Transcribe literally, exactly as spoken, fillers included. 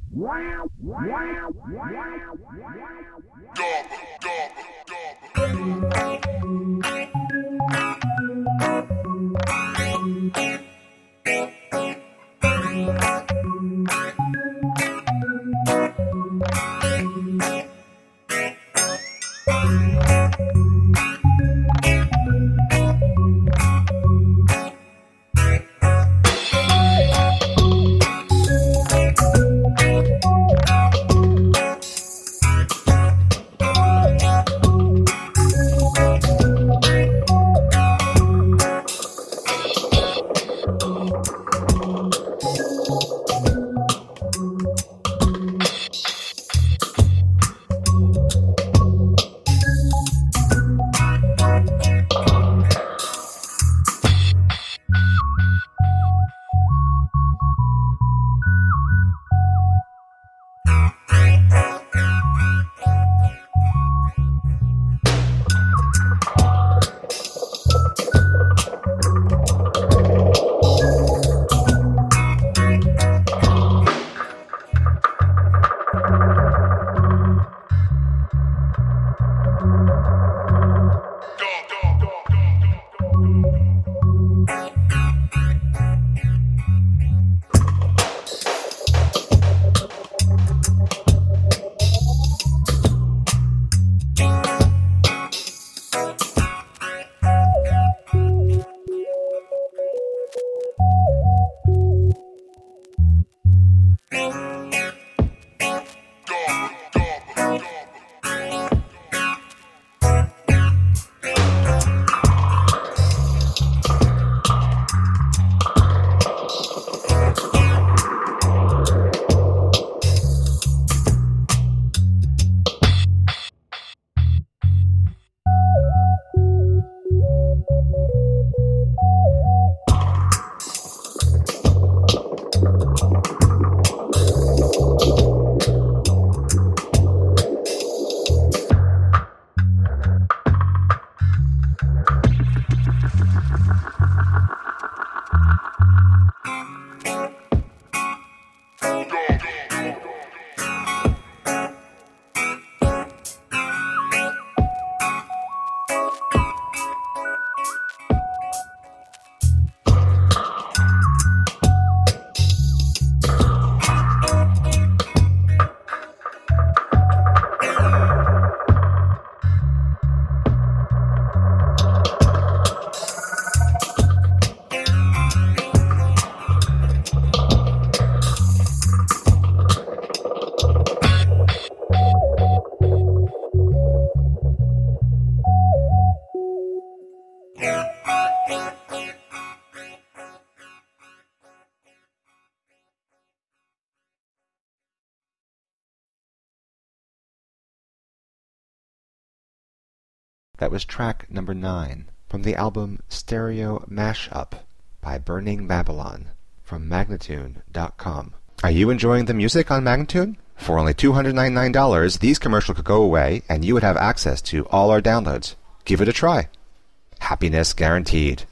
That was track number nine from the album Stereo Mashup by Burning Babylon from Magnatune dot com. Are you enjoying the music on Magnatune? For only two hundred ninety-nine dollars, these commercials could go away and you would have access to all our downloads. Give it a try. Happiness guaranteed.